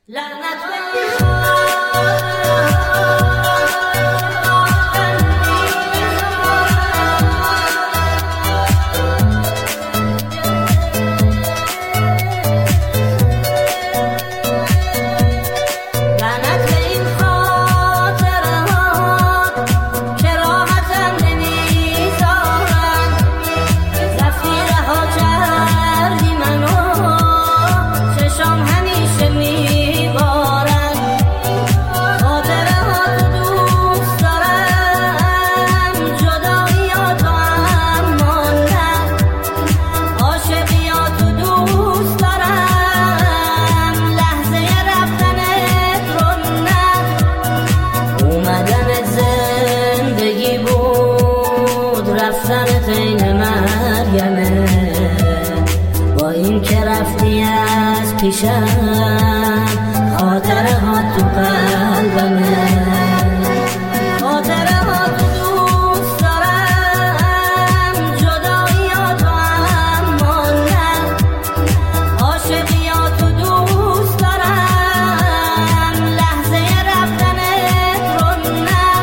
رفتنت این مریمه، با این که رفتی از پیشم خاطره ها تو قلبمه، خاطره ها تو دوست دارم، جدایی ها تو اما نه، عاشقی ها تو دوست دارم، لحظه رفتنت رو نه.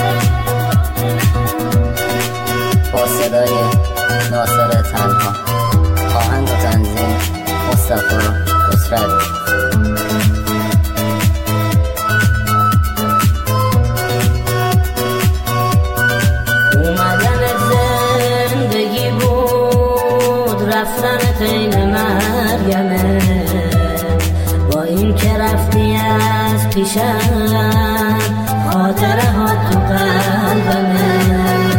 با صدای ناصر تنها، آهنگ و تنظیم مصطفی خسروی. اومدن زندگی بود، رفتنت این مریمه، با این که رفتی از پیشم خاطره ها تو قلبمه.